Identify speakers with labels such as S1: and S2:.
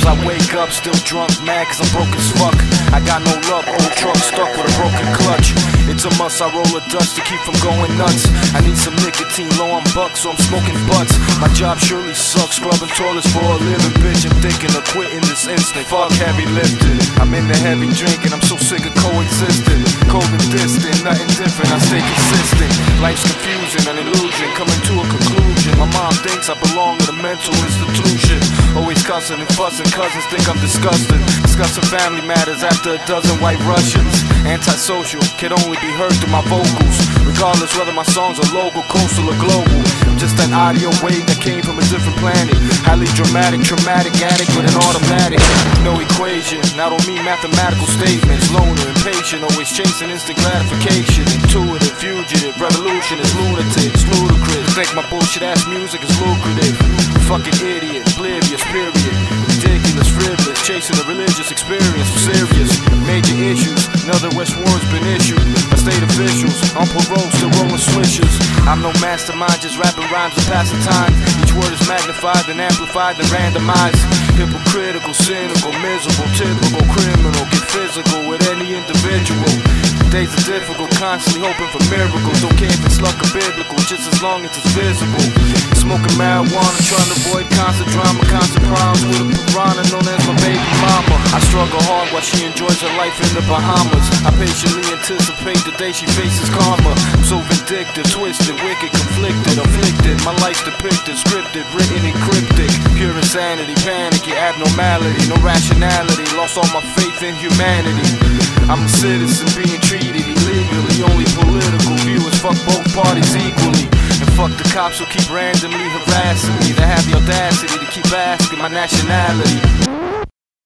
S1: Sometimes I wake up still drunk, mad cause I'm broke as fuck. I got no luck, old truck stuck with a broken clutch. It's a must, I roll a dust to keep from going nuts. I need some nicotine, low on bucks, so I'm smoking butts. My job surely sucks, scrubbing toilets for a living, bitch. I'm thinking of quitting this instant, fuck heavy lifting. I'm in the heavy drinking, I'm so sick of coexisting. Cold and distant, nothing different, I stay consistent. Life's confusing, an illusion, coming to a conclusion. My mom thinks I belong in a mental institution. Always cussing and fussing, cousins think I'm disgusting. Discussing family matters after a dozen white Russians. Antisocial, can only be heard through my vocals. Regardless whether my songs are local, coastal or global. I'm just an audio wave that came from a different planet. Highly dramatic, traumatic addict with an automatic. No equation, I don't mean mathematical statements. Loner, impatient, always chasing instant gratification. Intuitive, fugitive, revolution is lunatics, ludicrous. Think my bullshit ass music is lucrative. Fucking idiot, oblivious, period. Ridiculous, frivolous, chasing a religious experience. I'm serious, major issues. Another West warrant's been issued by state officials. On parole, still rolling swishers. I'm no mastermind, just rapping rhymes and passing time. Each word is magnified, then amplified, then randomized. Hypocritical, cynical, miserable, typical criminal. Get physical with any individual. Days are difficult, constantly hoping for miracles. Don't care if it's luck or biblical, just as long as it's visible. Smoking marijuana, trying to avoid constant drama, constant problems with a piranha known as my baby mama. I struggle hard while she enjoys her life in the Bahamas. I patiently anticipate the day she faces karma. I'm so vindictive, twisted, wicked, conflicted, afflicted. My life's depicted, scripted, written in cryptic. Pure insanity, panicky, abnormality, no rationality. Lost all my faith in humanity. I'm a citizen being treated illegally. Only political view is fuck both parties equally. And fuck the cops who keep randomly harassing me. They have the audacity to keep asking my nationality.